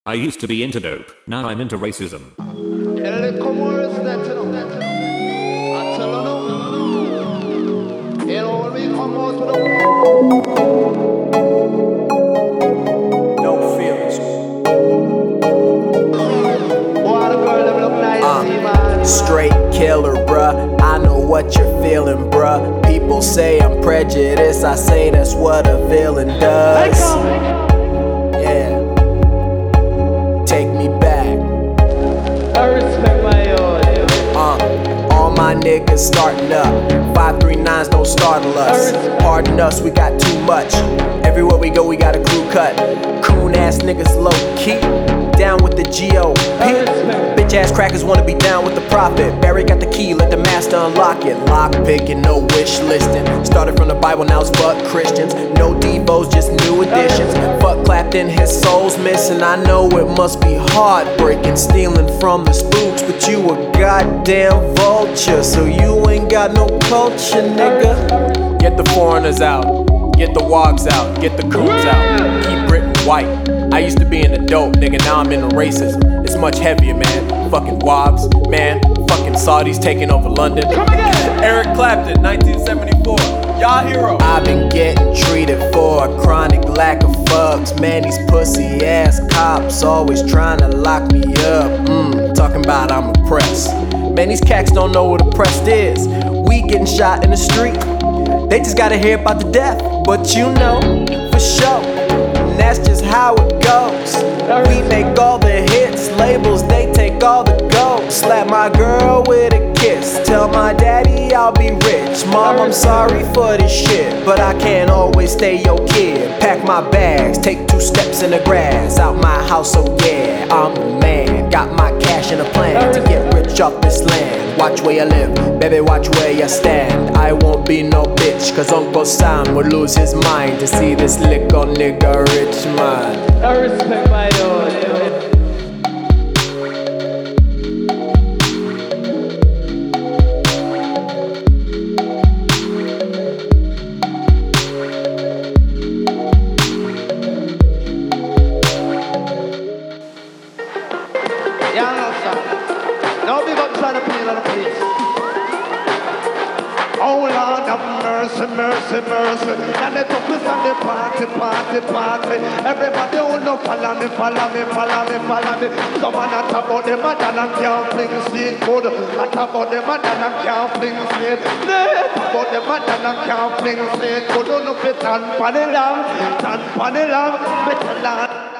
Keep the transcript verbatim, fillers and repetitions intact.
I used to be into dope, now I'm into racism. No feelings. Uh, straight killer, bruh. I know what you're feeling, bruh. People say I'm prejudiced, I say that's what a villain does. Yeah. Take me back. I respect my own. Uh, all my niggas starting up. five three nines don't startle us. Pardon us, we got too much. Everywhere we go, we got a crew cut. Coon ass niggas low key. Down with the G O P. Bitch ass crackers wanna be down with the profit. Barry got the key, let the master unlock it. Lock picking, no wish listing. Started from the Bible, now it's fuck Christians. No Devos, just new additions. Fuck Clapton, his soul's missing. I know it must be heartbreaking, stealing from the spooks, but you a goddamn vulture, so you ain't got no culture, nigga. Get the foreigners out, get the wogs out, get the coons out. Keep Britain white. I used to be in the dope, nigga, now I'm into racism. It's much heavier, man. Fucking wogs, man. Fucking Saudis taking over London. Eric Clapton, nineteen seventy-four. Y'all hero. I've been getting treated for a chronic lack of fucks. Man, these pussy ass cops always trying to lock me up. Mmm, talking about I'm oppressed. Man, these cats don't know what oppressed is. We getting shot in the street. They just gotta hear about the death. But you know, for sure. And that's just how it goes. We make all the hits, labels, they take all the gold. Slap my girl with a kiss, tell my daddy I'll be rich. Mom, I'm sorry for this shit, but I can't always stay your kid. Pack my bags, take two steps in the grass, out my house, oh yeah, I'm the man. Got my cash and a plan to get rich off this land. Watch where you live, baby, watch where you stand. I won't be no bitch, cause Uncle Sam will lose his mind to see this liquor nigga rich man. I respect my own. Now big up trying to play on the place. Oh Lord have mercy, mercy, mercy. And the toughest on the party, party, party. Everybody who no follow me, follow me, follow me, follow me. Some man a talk about them and them can't fling sweet food. I talk about them and them can't fling sweet. They talk about them and them can't fling sweet food. Don't know fit and pan the lamb, tan pan the lamb, better land.